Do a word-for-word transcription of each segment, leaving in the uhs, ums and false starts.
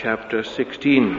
chapter sixteen.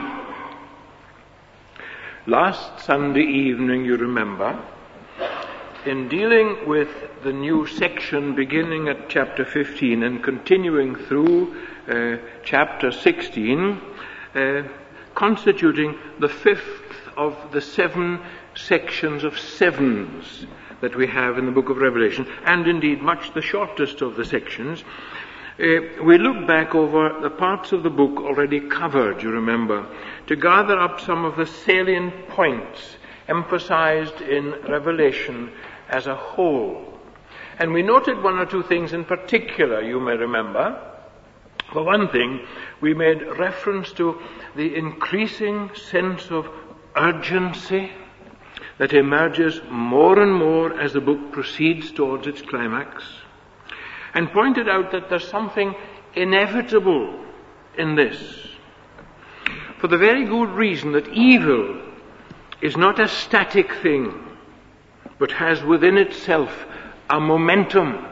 Last Sunday evening, you remember, in dealing with the new section beginning at chapter fifteen and continuing through uh, chapter sixteen, uh, constituting the fifth of the seven sections of sevens that we have in the book of Revelation, and indeed much the shortest of the sections, uh, we look back over the parts of the book already covered, you remember, to gather up some of the salient points emphasized in Revelation as a whole. And we noted one or two things in particular, you may remember. For one thing, we made reference to the increasing sense of urgency that emerges more and more as the book proceeds towards its climax, and pointed out that there's something inevitable in this, for the very good reason that evil is not a static thing, but has within itself a momentum.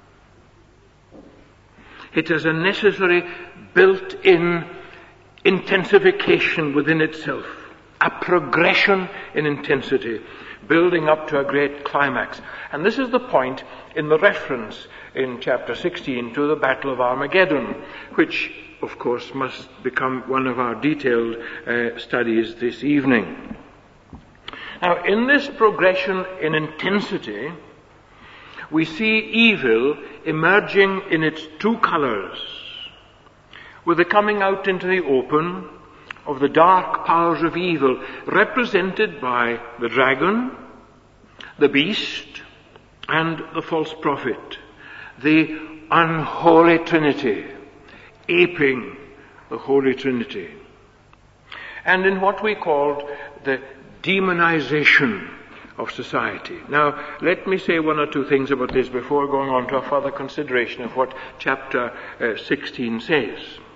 It has a necessary built-in intensification within itself, a progression in intensity, building up to a great climax. And this is the point in the reference in chapter sixteen to the Battle of Armageddon, which, of course, must become one of our detailed uh, studies this evening. Now, in this progression in intensity, we see evil emerging in its two colors, with the coming out into the open of the dark powers of evil, represented by the dragon, the beast, and the false prophet, the unholy trinity, aping the Holy Trinity. And in what we called the demonization of society. Now, let me say one or two things about this before going on to a further consideration of what chapter uh, sixteen says.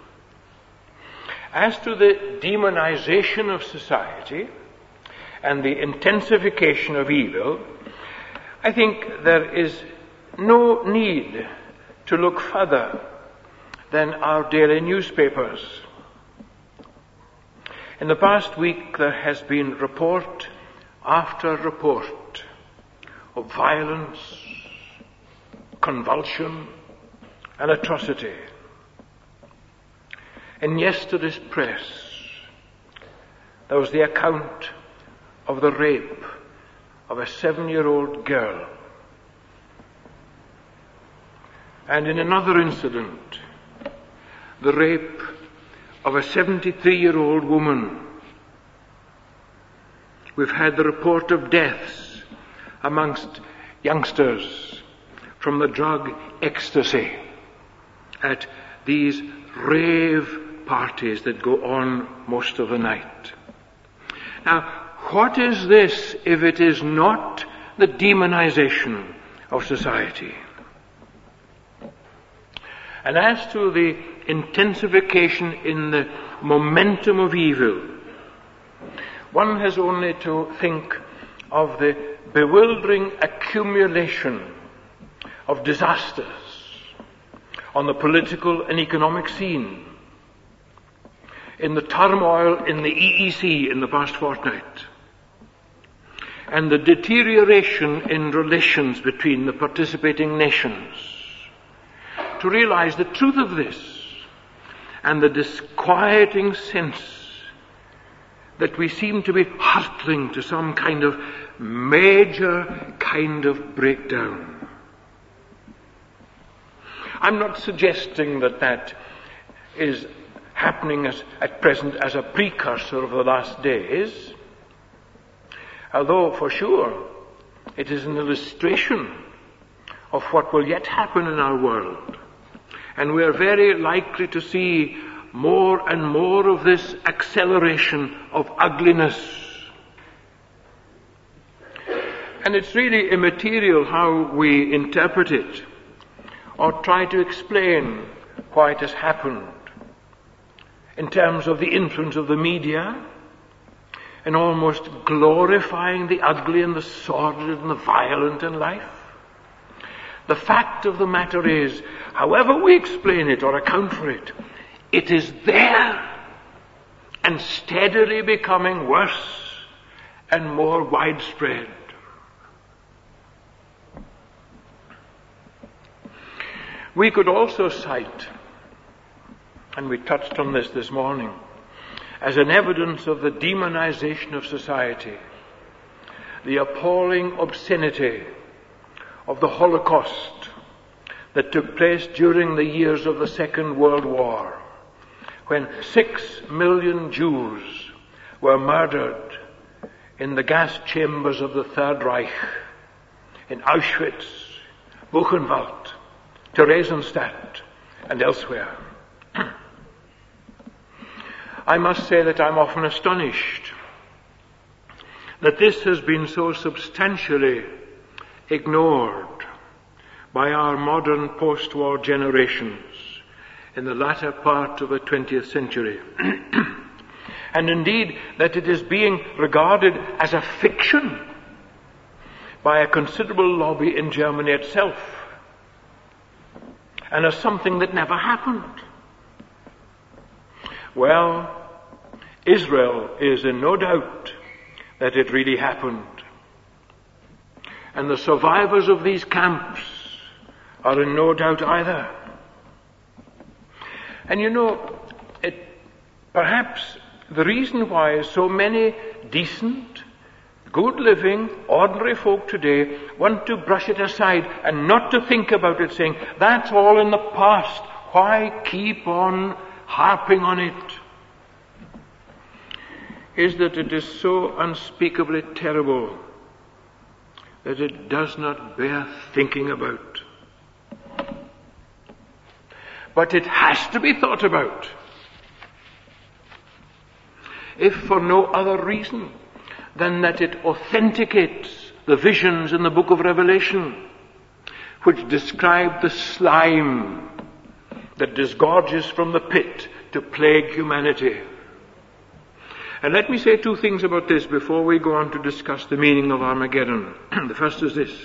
As to the demonization of society and the intensification of evil, I think there is no need to look further than our daily newspapers. In the past week, there has been report after report of violence, convulsion, and atrocity. In yesterday's press, there was the account of the rape of a seven-year-old girl. And in another incident, the rape of a seventy-three-year-old woman. We've had the report of deaths amongst youngsters from the drug ecstasy at these rave parties that go on most of the night. Now, what is this if it is not the demonization of society? And as to the intensification in the momentum of evil, one has only to think of the bewildering accumulation of disasters on the political and economic scene, in the turmoil in the E E C in the past fortnight, and the deterioration in relations between the participating nations, to realize the truth of this and the disquieting sense that we seem to be hurtling to some kind of major kind of breakdown. I'm not suggesting that that is happening as, at present as a precursor of the last days, although for sure it is an illustration of what will yet happen in our world. And we are very likely to see more and more of this acceleration of ugliness. And it's really immaterial how we interpret it or try to explain why it has happened in terms of the influence of the media and almost glorifying the ugly and the sordid and the violent in life. The fact of the matter is, however we explain it or account for it, it is there and steadily becoming worse and more widespread. We could also cite, and we touched on this this morning, as an evidence of the demonization of society, the appalling obscenity of the Holocaust that took place during the years of the Second World War, when six million Jews were murdered in the gas chambers of the Third Reich, in Auschwitz, Buchenwald, Theresienstadt, and elsewhere. I must say that I'm often astonished that this has been so substantially ignored by our modern post-war generations in the latter part of the twentieth century. And indeed, that it is being regarded as a fiction by a considerable lobby in Germany itself, and as something that never happened. Well, Israel is in no doubt that it really happened. And the survivors of these camps are in no doubt either. And you know, it, perhaps the reason why so many decent, good living, ordinary folk today want to brush it aside and not to think about it, saying, that's all in the past. Why keep on harping on it? Is that it is so unspeakably terrible that it does not bear thinking about. But it has to be thought about, if for no other reason than that it authenticates the visions in the book of Revelation, which describe the slime that disgorges from the pit to plague humanity. And let me say two things about this before we go on to discuss the meaning of Armageddon. The first is this.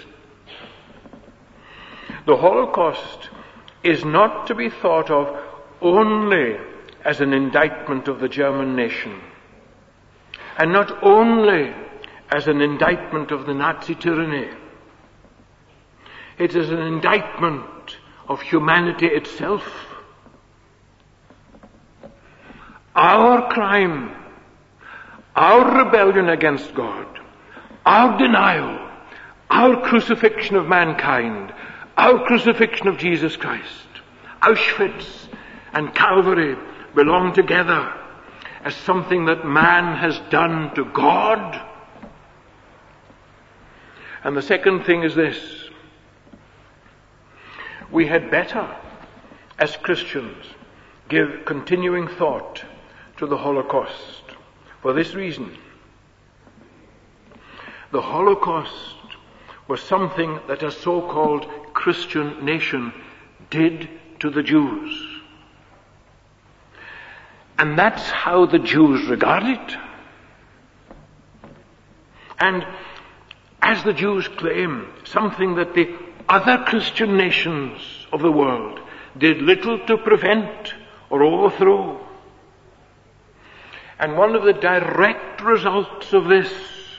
The Holocaust is not to be thought of only as an indictment of the German nation, and not only as an indictment of the Nazi tyranny. It is an indictment of humanity itself. Our crime, our rebellion against God, our denial, our crucifixion of mankind, our crucifixion of Jesus Christ, Auschwitz and Calvary belong together as something that man has done to God. And the second thing is this. We had better, as Christians, give continuing thought to the Holocaust. For this reason, the Holocaust was something that a so-called Christian nation did to the Jews. And that's how the Jews regard it. And as the Jews claim, something that the other Christian nations of the world did little to prevent or overthrow. And one of the direct results of this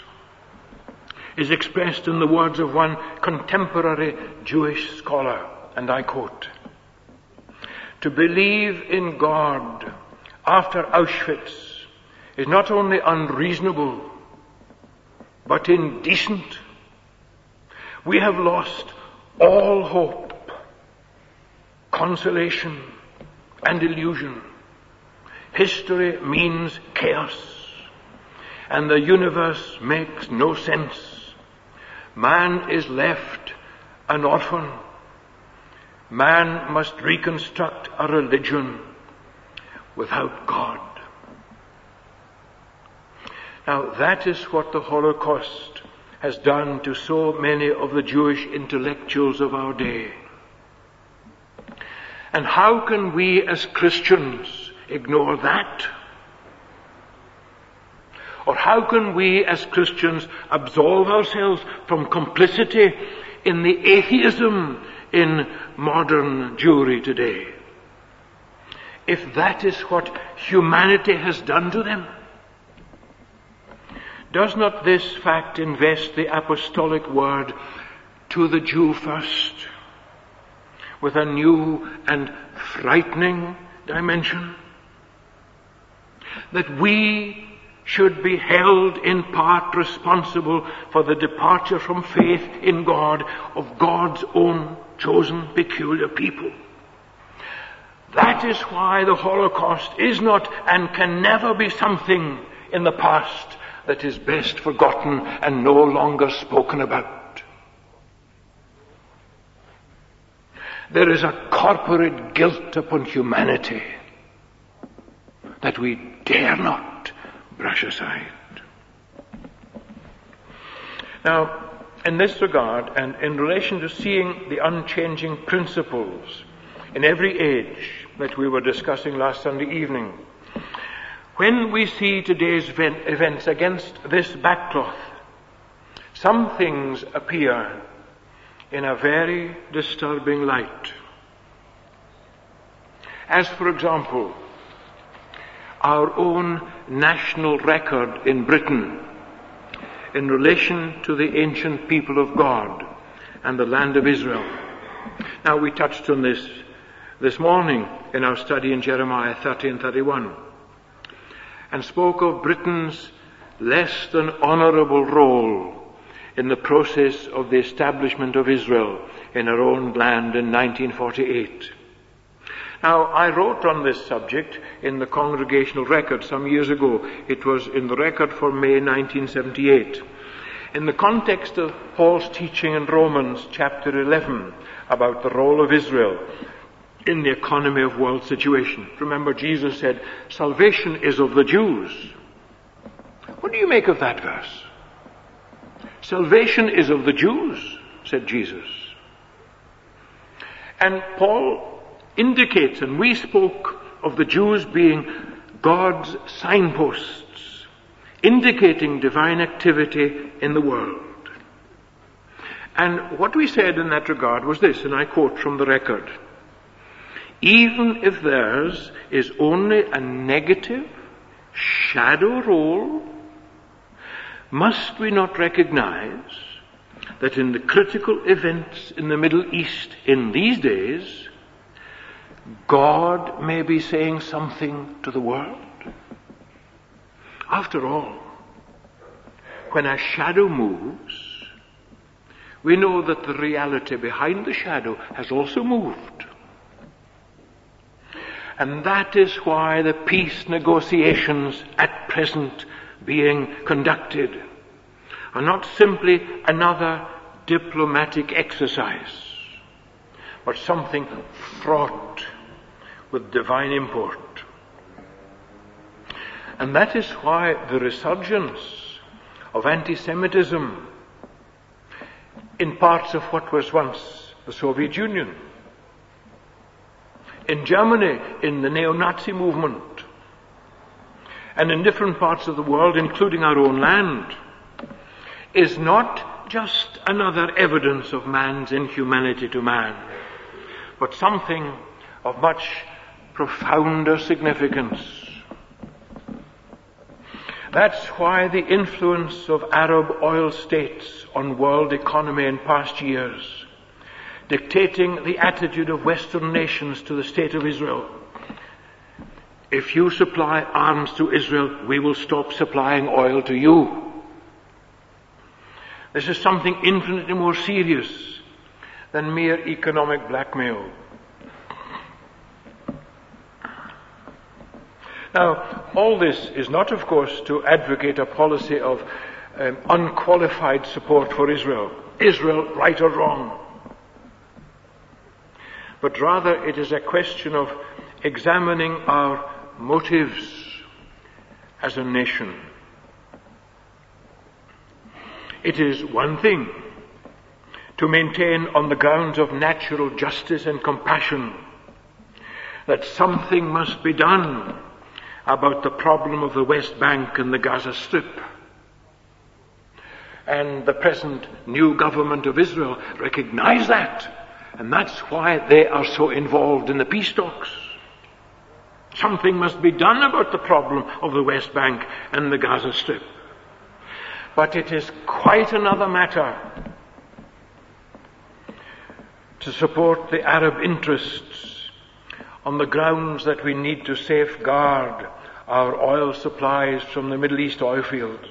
is expressed in the words of one contemporary Jewish scholar, and I quote, "To believe in God after Auschwitz is not only unreasonable, but indecent. We have lost all hope, consolation, and illusion. History means chaos, and the universe makes no sense. Man is left an orphan. Man must reconstruct a religion without God." Now, that is what the Holocaust has done to so many of the Jewish intellectuals of our day. And how can we as Christians ignore that? Or how can we as Christians absolve ourselves from complicity in the atheism in modern Jewry today? if that is what humanity has done to them? Does not this fact invest the apostolic word to the Jew first with a new and frightening dimension? That we should be held in part responsible for the departure from faith in God of God's own chosen peculiar people. That is why the Holocaust is not and can never be something in the past that is best forgotten and no longer spoken about. There is a corporate guilt upon humanity that we dare not brush aside. Now, in this regard, and in relation to seeing the unchanging principles in every age that we were discussing last Sunday evening, when we see today's events against this backcloth, some things appear in a very disturbing light. As, for example, our own national record in Britain in relation to the ancient people of God and the land of Israel. Now, we touched on this this morning in our study in Jeremiah thirty and thirty-one, and spoke of Britain's less than honourable role in the process of the establishment of Israel in our own land in nineteen forty-eight. Now, I wrote on this subject in the Congregational Record some years ago. It was in the record for May nineteen seventy-eight. In the context of Paul's teaching in Romans chapter eleven about the role of Israel in the economy of world situation. Remember, Jesus said, salvation is of the Jews. What do you make of that verse? Salvation is of the Jews, said Jesus. And Paul indicates, and we spoke of the Jews being God's signposts, indicating divine activity in the world. And what we said in that regard was this, and I quote from the record: even if theirs is only a negative, shadow role, must we not recognize that in the critical events in the Middle East in these days, God may be saying something to the world? After all, when a shadow moves, we know that the reality behind the shadow has also moved. And that is why the peace negotiations at present being conducted are not simply another diplomatic exercise, but something fraught with divine import. And that is why the resurgence of anti-Semitism in parts of what was once the Soviet Union, in Germany, in the neo-Nazi movement, and in different parts of the world, including our own land, is not just another evidence of man's inhumanity to man, but something of much profounder significance. That's why the influence of Arab oil states on world economy in past years, dictating the attitude of Western nations to the state of Israel. If you supply arms to Israel, we will stop supplying oil to you. This is something infinitely more serious than mere economic blackmail. Now, all this is not, of course, to advocate a policy of um, unqualified support for Israel. Israel, right or wrong. But rather it is a question of examining our motives as a nation. It is one thing to maintain on the grounds of natural justice and compassion that something must be done about the problem of the West Bank and the Gaza Strip. And the present new government of Israel recognize that. And that's why they are so involved in the peace talks. Something must be done about the problem of the West Bank and the Gaza Strip. But it is quite another matter to support the Arab interests on the grounds that we need to safeguard our oil supplies from the Middle East oil fields.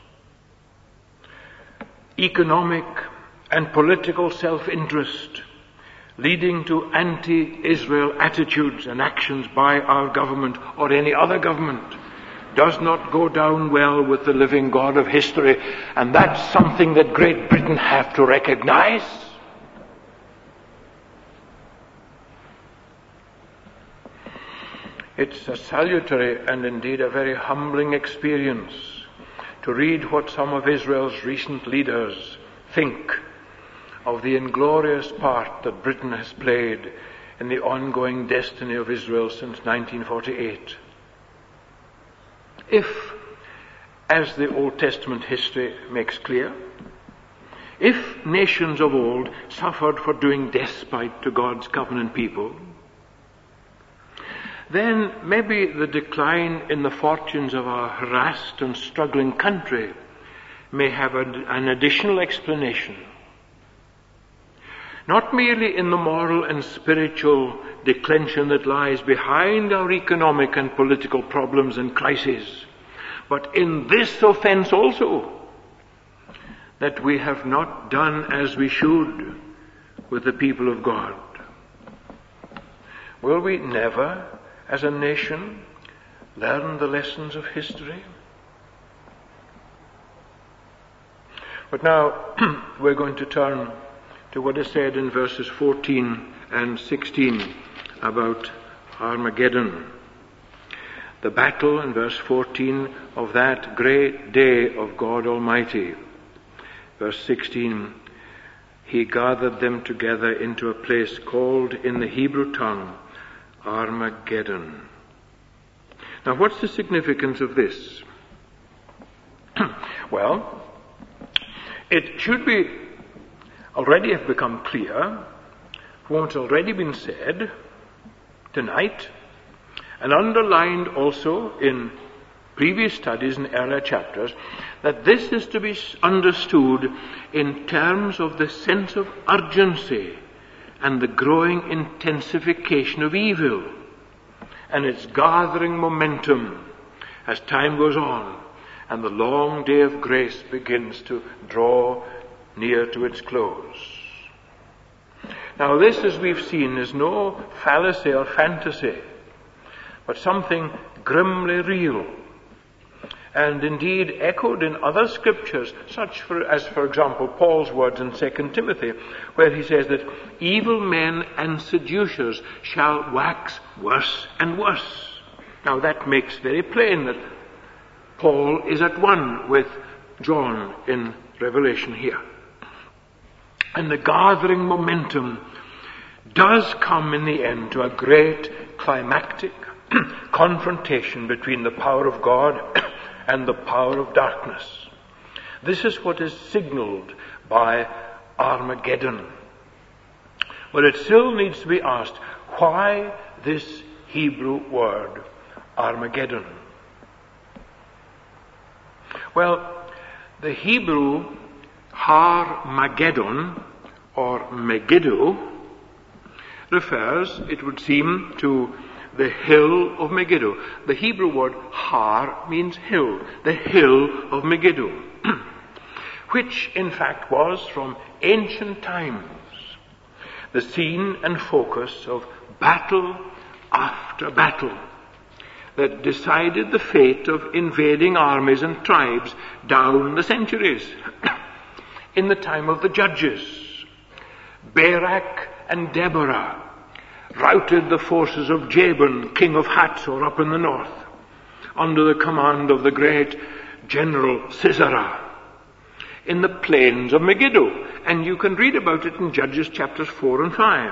Economic and political self-interest leading to anti-Israel attitudes and actions by our government or any other government does not go down well with the living God of history, and that's something that Great Britain have to recognize. It's a salutary and indeed a very humbling experience to read what some of Israel's recent leaders think of the inglorious part that Britain has played in the ongoing destiny of Israel since nineteen forty-eight. If, as the Old Testament history makes clear, if nations of old suffered for doing despite to God's covenant people, then maybe the decline in the fortunes of our harassed and struggling country may have an, an additional explanation. Not merely in the moral and spiritual declension that lies behind our economic and political problems and crises, but in this offense also, that we have not done as we should with the people of God. Will we never, as a nation, learn the lessons of history? But now we're going to turn to what is said in verses fourteen and sixteen about Armageddon. The battle in verse fourteen of that great day of God Almighty. Verse sixteen, he gathered them together into a place called in the Hebrew tongue Armageddon. Now what's the significance of this? Well, it should be already have become clear from what's already been said tonight and underlined also in previous studies in earlier chapters, that this is to be understood in terms of the sense of urgency and the growing intensification of evil and its gathering momentum as time goes on and the long day of grace begins to draw near to its close. Now this, as we've seen, is no fallacy or fantasy, but something grimly real, and indeed echoed in other scriptures, such for, as, for example, Paul's words in Second Timothy, where he says that evil men and seducers shall wax worse and worse. Now that makes very plain that Paul is at one with John in Revelation here. And the gathering momentum does come in the end to a great climactic confrontation between the power of God and the power of darkness. This is what is signaled by Armageddon. But it still needs to be asked, why this Hebrew word, Armageddon? Well, the Hebrew Har-Mageddon, or Megiddo, refers, it would seem, to the hill of Megiddo. The Hebrew word Har means hill, the hill of Megiddo, which in fact was from ancient times the scene and focus of battle after battle that decided the fate of invading armies and tribes down the centuries. In the time of the judges, Barak and Deborah routed the forces of Jabin, king of Hatzor, up in the north, under the command of the great general Sisera, in the plains of Megiddo. And you can read about it in Judges chapters four and five.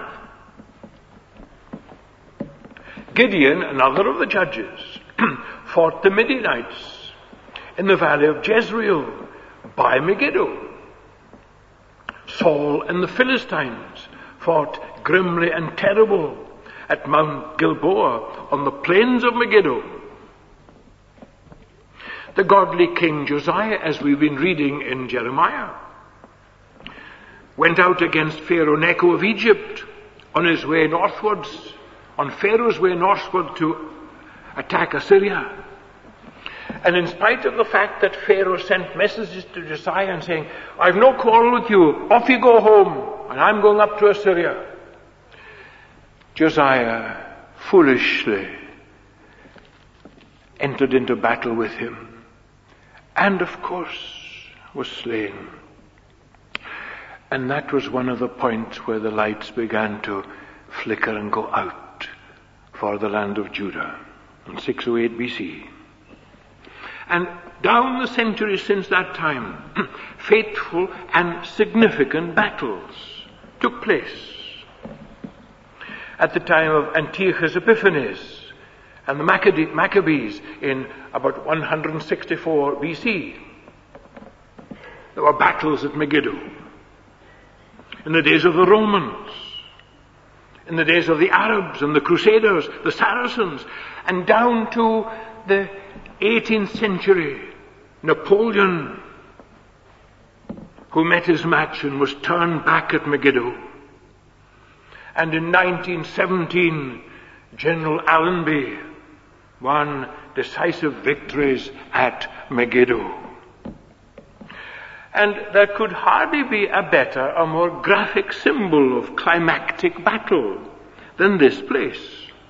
Gideon, another of the judges, fought the Midianites in the valley of Jezreel by Megiddo. Saul and the Philistines fought grimly and terrible at Mount Gilboa on the plains of Megiddo. The godly King Josiah, as we've been reading in Jeremiah, went out against Pharaoh Necho of Egypt on his way northwards, on Pharaoh's way northward to attack Assyria. And in spite of the fact that Pharaoh sent messages to Josiah and saying, I've no quarrel with you, off you go home, and I'm going up to Assyria, Josiah foolishly entered into battle with him, and of course was slain. And that was one of the points where the lights began to flicker and go out for the land of Judah in six oh eight B C. And down the centuries since that time, fateful and significant battles took place. At the time of Antiochus Epiphanes and the Maccabees in about one hundred sixty-four B C, there were battles at Megiddo. In the days of the Romans, in the days of the Arabs and the Crusaders, the Saracens, and down to the eighteenth century, Napoleon, who met his match and was turned back at Megiddo. And in nineteen seventeen, General Allenby won decisive victories at Megiddo. And there could hardly be a better, a more graphic symbol of climactic battle than this place.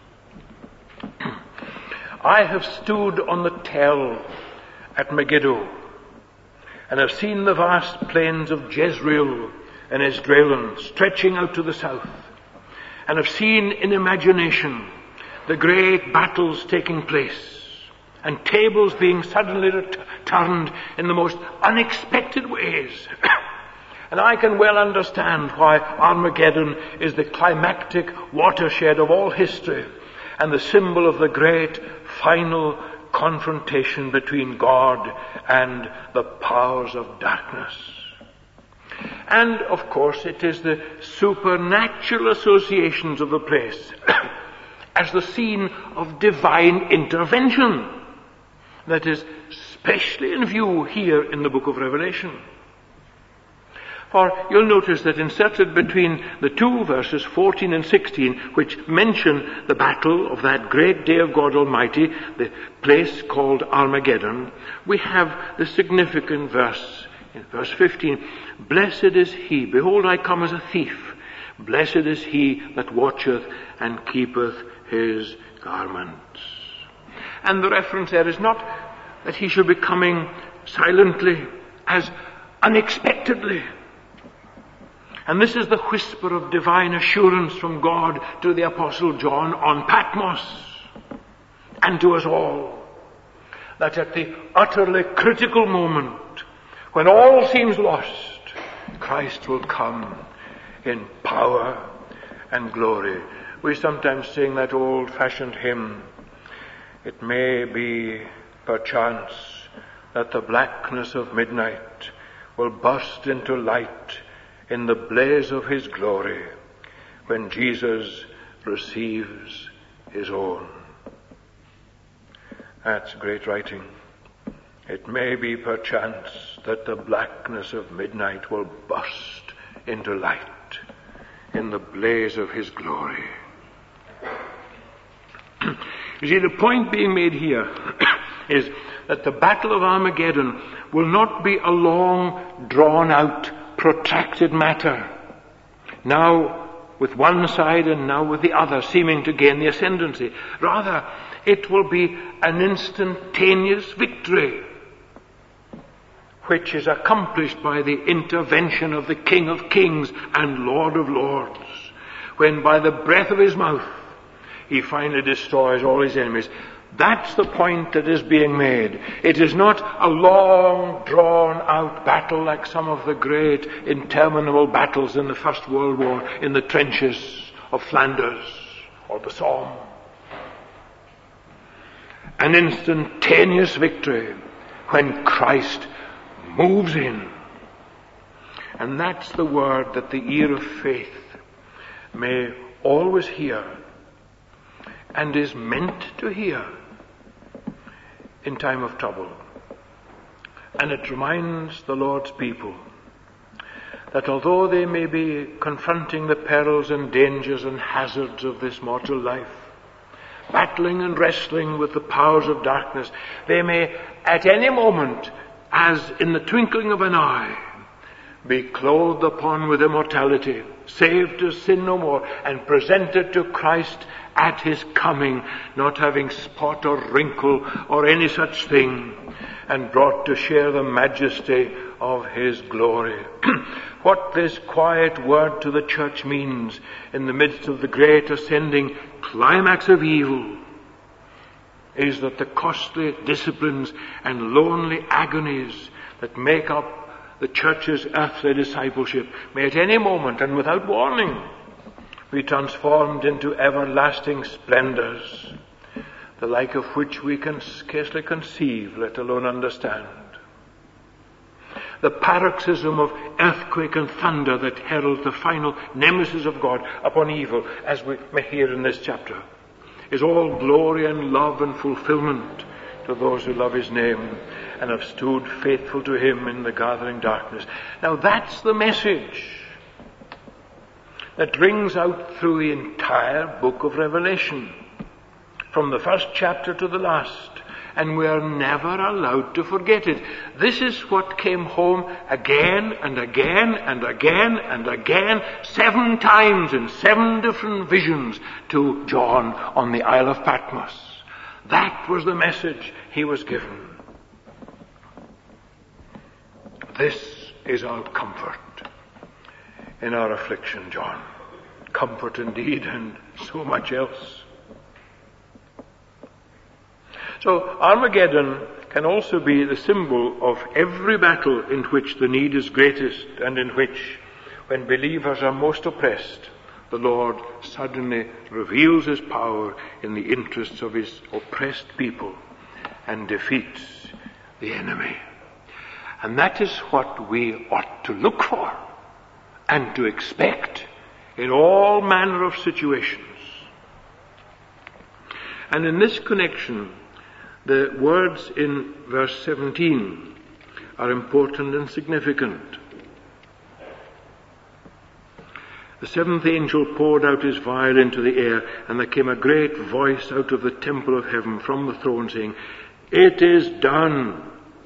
I have stood on the Tell at Megiddo and have seen the vast plains of Jezreel and Esdraelon stretching out to the south, and have seen in imagination the great battles taking place and tables being suddenly ret- turned in the most unexpected ways. And I can well understand why Armageddon is the climactic watershed of all history and the symbol of the great final confrontation between God and the powers of darkness. And, of course, it is the supernatural associations of the place as the scene of divine intervention that is specially in view here in the book of Revelation. For you'll notice that inserted between the two verses fourteen and sixteen, which mention the battle of that great day of God Almighty, the place called Armageddon, we have the significant verse in verse fifteen. Blessed is he, behold, I come as a thief. Blessed is he that watcheth and keepeth his garments. And the reference there is not that he should be coming silently, as unexpectedly. And this is the whisper of divine assurance from God to the Apostle John on Patmos, and to us all, that at the utterly critical moment, when all seems lost, Christ will come in power and glory. We sometimes sing that old-fashioned hymn, it may be perchance that the blackness of midnight will burst into light in the blaze of his glory when Jesus receives his own. That's great writing. It may be perchance that the blackness of midnight will burst into light in the blaze of his glory. You see, the point being made here is that the Battle of Armageddon will not be a long, drawn-out, protracted matter, now with one side and now with the other seeming to gain the ascendancy. Rather, it will be an instantaneous victory, which is accomplished by the intervention of the King of Kings and Lord of Lords, when by the breath of his mouth he finally destroys all his enemies. That's the point that is being made. It is not a long, drawn-out battle like some of the great, interminable battles in the First World War in the trenches of Flanders or the Somme. An instantaneous victory when Christ moves in. And that's the word that the ear of faith may always hear and is meant to hear in time of trouble. And it reminds the Lord's people that although they may be confronting the perils and dangers and hazards of this mortal life, battling and wrestling with the powers of darkness, they may at any moment, as in the twinkling of an eye, be clothed upon with immortality, saved to sin no more, and presented to Christ at his coming, not having spot or wrinkle or any such thing, and brought to share the majesty of his glory. What this quiet word to the church means in the midst of the great ascending climax of evil is that the costly disciplines and lonely agonies that make up the church's earthly discipleship may at any moment and without warning be transformed into everlasting splendors, the like of which we can scarcely conceive, let alone understand. The paroxysm of earthquake and thunder that heralds the final nemesis of God upon evil, as we may hear in this chapter, is all glory and love and fulfillment to those who love his name and have stood faithful to him in the gathering darkness. Now that's the message that rings out through the entire book of Revelation, from the first chapter to the last, and we are never allowed to forget it. This is what came home again and again and again and again, seven times in seven different visions to John on the Isle of Patmos. That was the message he was given. This is our comfort in our affliction, John. Comfort indeed, and so much else. So Armageddon can also be the symbol of every battle in which the need is greatest, and in which, when believers are most oppressed, the Lord suddenly reveals his power in the interests of his oppressed people and defeats the enemy. And that is what we ought to look for and to expect in all manner of situations. And in this connection, the words in verse seventeen are important and significant. The seventh angel poured out his vial into the air, and there came a great voice out of the temple of heaven from the throne saying, "It is done."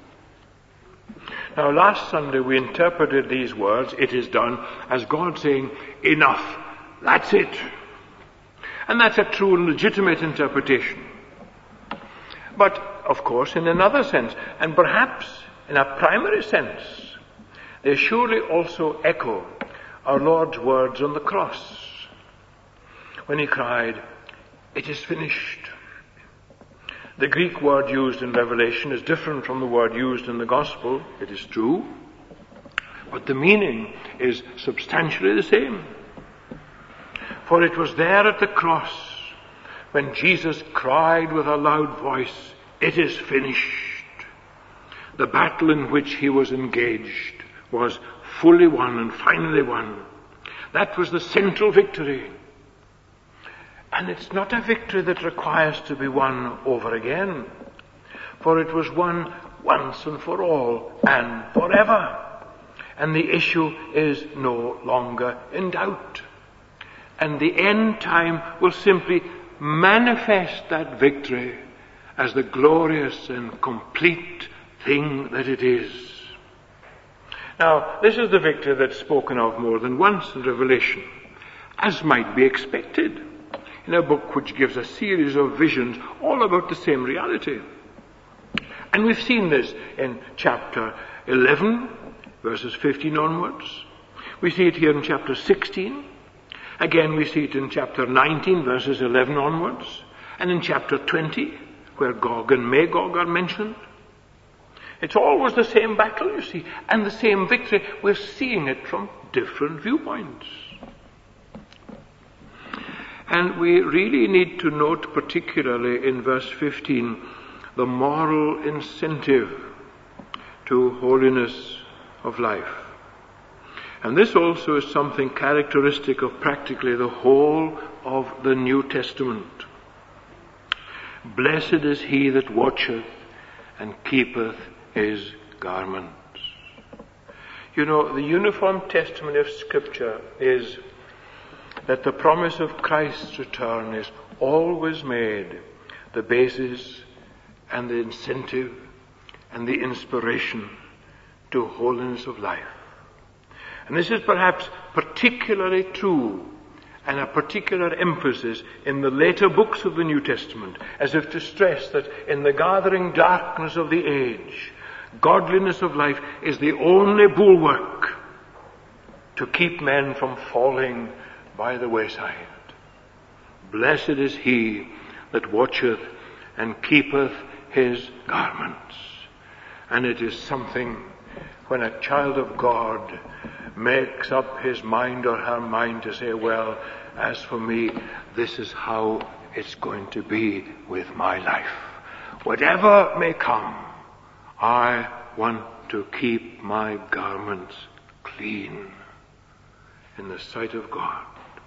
Now last Sunday we interpreted these words, "It is done," as God saying, "Enough, that's it." And that's a true and legitimate interpretation. But, of course, in another sense, and perhaps in a primary sense, they surely also echo our Lord's words on the cross, when he cried, "It is finished." The Greek word used in Revelation is different from the word used in the Gospel, it is true, but the meaning is substantially the same. For it was there at the cross when Jesus cried with a loud voice, "It is finished." The battle in which he was engaged was fully won and finally won. That was the central victory. And it's not a victory that requires to be won over again, for it was won once and for all and forever. And the issue is no longer in doubt. And the end time will simply manifest that victory as the glorious and complete thing that it is. Now, this is the victory that's spoken of more than once in Revelation, as might be expected in a book which gives a series of visions all about the same reality. And we've seen this in chapter eleven, verses fifteen onwards. We see it here in chapter sixteen. Again, we see it in chapter nineteen, verses eleven onwards. And in chapter twenty, where Gog and Magog are mentioned. It's always the same battle, you see, and the same victory. We're seeing it from different viewpoints. And we really need to note particularly in verse fifteen the moral incentive to holiness of life. And this also is something characteristic of practically the whole of the New Testament. Blessed is he that watcheth and keepeth his garments. You know, the uniform testimony of Scripture is that the promise of Christ's return is always made the basis and the incentive and the inspiration to holiness of life. And this is perhaps particularly true and a particular emphasis in the later books of the New Testament, as if to stress that in the gathering darkness of the age, godliness of life is the only bulwark to keep men from falling by the wayside. Blessed is he that watcheth and keepeth his garments. And it is something when a child of God makes up his mind or her mind to say, well, as for me, this is how it's going to be with my life. Whatever may come, I want to keep my garments clean in the sight of God.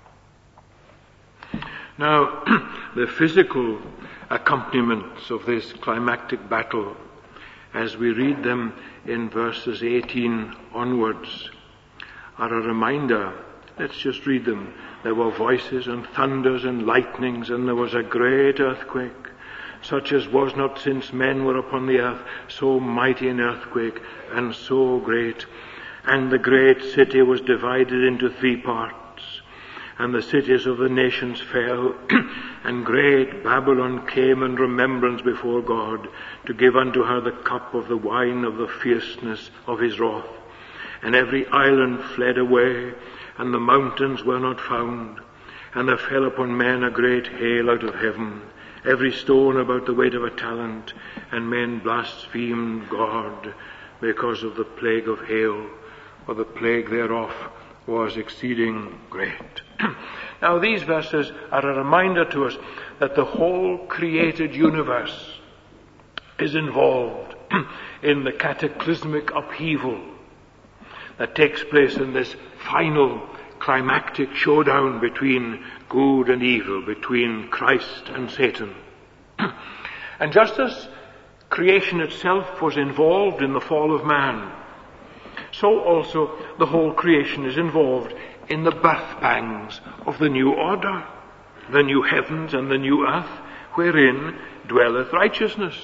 Now, the physical accompaniments of this climactic battle, as we read them in verses eighteen onwards, are a reminder. Let's just read them. There were voices and thunders and lightnings, and there was a great earthquake, such as was not since men were upon the earth, so mighty an earthquake and so great. And the great city was divided into three parts, and the cities of the nations fell, and great Babylon came in remembrance before God, to give unto her the cup of the wine of the fierceness of his wrath. And every island fled away, and the mountains were not found. And there fell upon men a great hail out of heaven, every stone about the weight of a talent, and men blasphemed God because of the plague of hail, for the plague thereof was exceeding great. Now these verses are a reminder to us that the whole created universe is involved in the cataclysmic upheaval that takes place in this final climactic showdown between good and evil, between Christ and Satan. And just as creation itself was involved in the fall of man, so also the whole creation is involved in the birth pangs of the new order, the new heavens and the new earth, wherein dwelleth righteousness.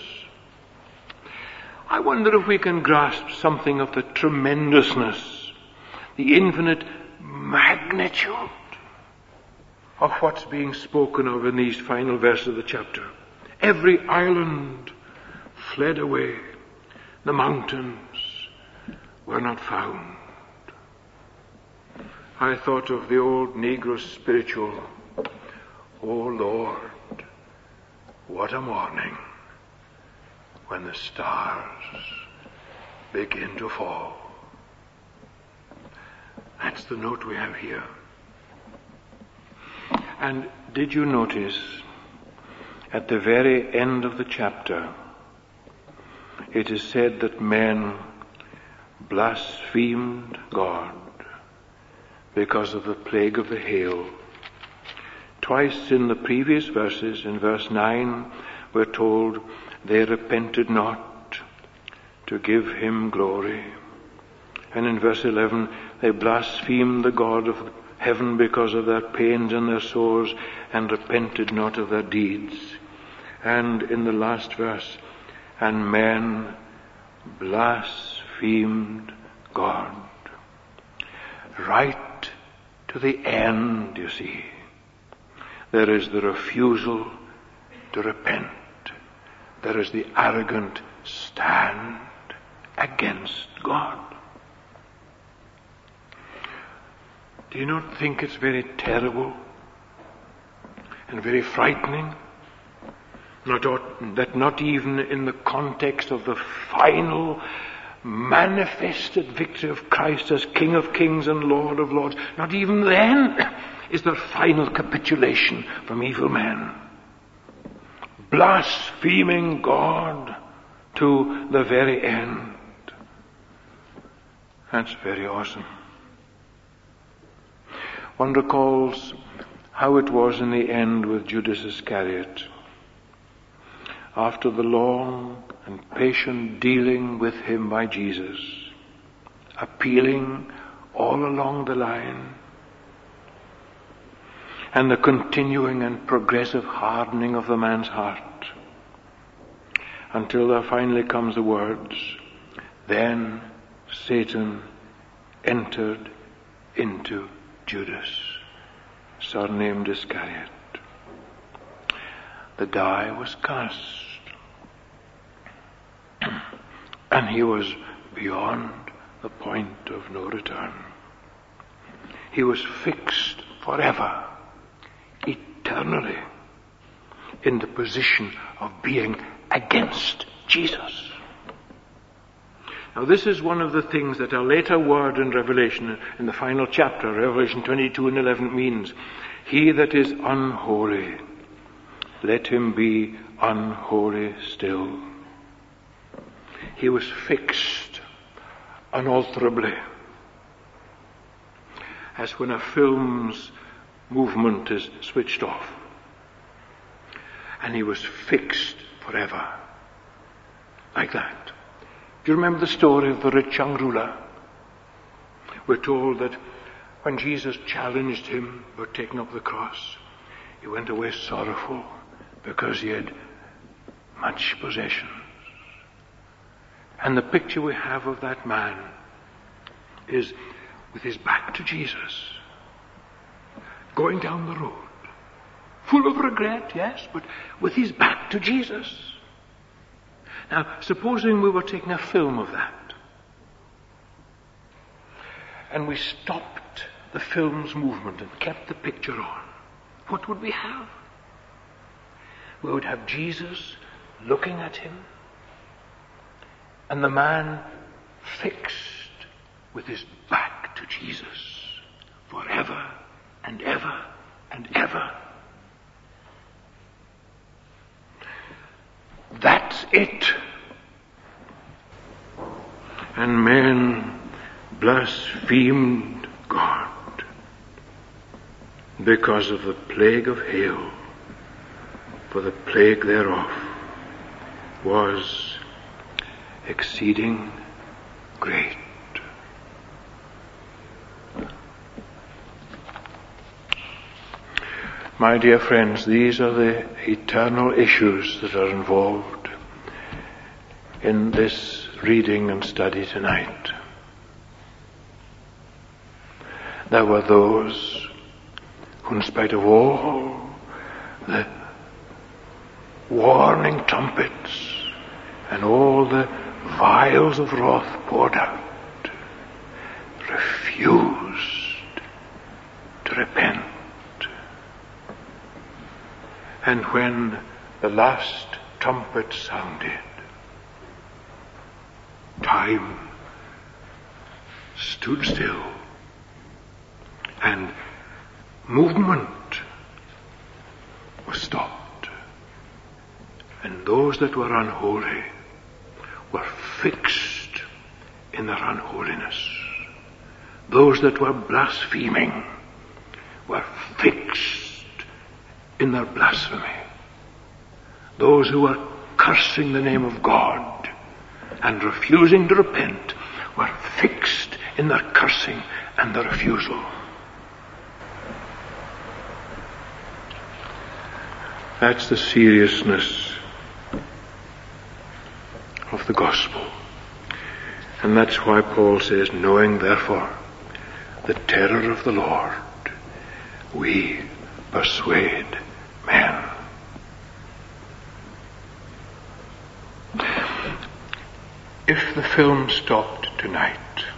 I wonder if we can grasp something of the tremendousness, the infinite magnitude of what's being spoken of in these final verses of the chapter. Every island fled away. The mountains were not found. I thought of the old Negro spiritual, "Oh Lord, what a morning when the stars begin to fall." That's the note we have here. And did you notice at the very end of the chapter, it is said that men blasphemed God because of the plague of the hail. Twice in the previous verses, in verse nine, we're told they repented not to give him glory. And in verse eleven, they blasphemed the God of heaven because of their pains and their sores, and repented not of their deeds. And in the last verse, and men blasphemed God. Right to the end, you see, there is the refusal to repent. There is the arrogant stand against God. Do you not think it's very terrible and very frightening? Not, that not even in the context of the final manifested victory of Christ as King of Kings and Lord of Lords, not even then is there final capitulation from evil men. Blaspheming God to the very end. That's very awesome. One recalls how it was in the end with Judas Iscariot. after the long and patient dealing with him by Jesus, appealing all along the line, and the continuing and progressive hardening of the man's heart, until there finally comes the words, then Satan entered into Judas, surnamed Iscariot. The die was cast, and he was beyond the point of no return. He was fixed forever, eternally, in the position of being against Jesus. Now this is one of the things that a later word in Revelation, in the final chapter, Revelation twenty-two and eleven, means. He that is unholy, let him be unholy still. He was fixed unalterably, as when a film's movement is switched off. And he was fixed forever, like that. Do you remember the story of the rich young ruler? We're told that when Jesus challenged him about taking up the cross, he went away sorrowful because he had much possessions. And the picture we have of that man is with his back to Jesus, going down the road, full of regret, yes, but with his back to Jesus. Now, supposing we were taking a film of that, and we stopped the film's movement and kept the picture on, what would we have? We would have Jesus looking at him, and the man fixed with his back to Jesus forever and ever and ever. That's it. And men blasphemed God because of the plague of hail, for the plague thereof was exceeding great. My dear friends, these are the eternal issues that are involved in this reading and study tonight. There were those who, in spite of all the warning trumpets and all the vials of wrath poured out, refused to repent. And when the last trumpet sounded, time stood still, and movement was stopped. And those that were unholy were fixed in their unholiness. Those that were blaspheming were fixed in their blasphemy. Those who were cursing the name of God and refusing to repent were fixed in their cursing and their refusal. That's the seriousness of the gospel. And that's why Paul says, knowing therefore the terror of the Lord, we persuade men. If the film stopped tonight,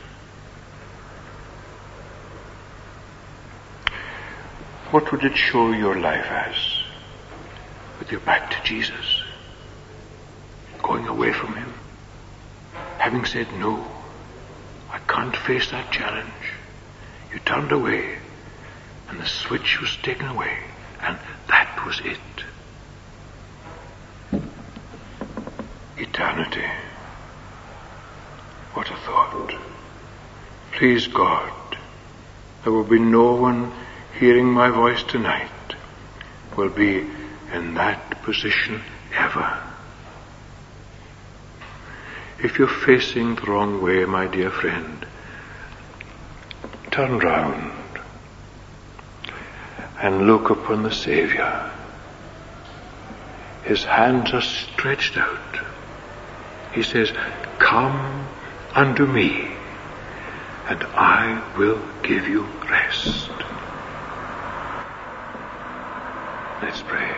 what would it show your life as? With your back to Jesus, going away from him, having said, no, I can't face that challenge. You turned away, and the switch was taken away, and that was it. Eternity. What a thought. Please God, there will be no one hearing my voice tonight will be in that position ever If you're facing the wrong way, my dear friend, turn round and look upon the Savior. His hands are stretched out. He says, "Come unto me, and I will give you rest." Let's pray.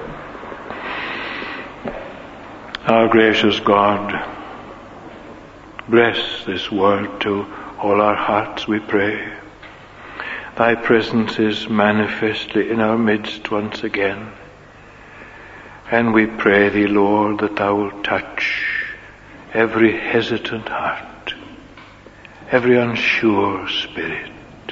Our gracious God, bless this word to all our hearts, we pray. Thy presence is manifestly in our midst once again. And we pray thee, Lord, that thou wilt touch every hesitant heart, every unsure spirit,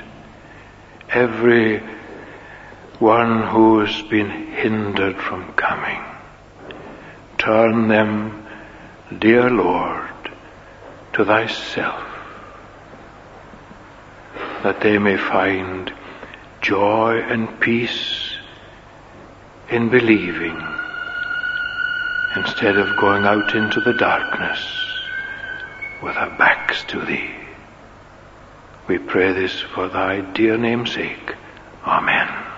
every one who has been hindered from coming. Turn them, dear Lord, to thyself, that they may find joy and peace in believing, instead of going out into the darkness with our backs to thee. We pray this for thy dear name's sake. Amen.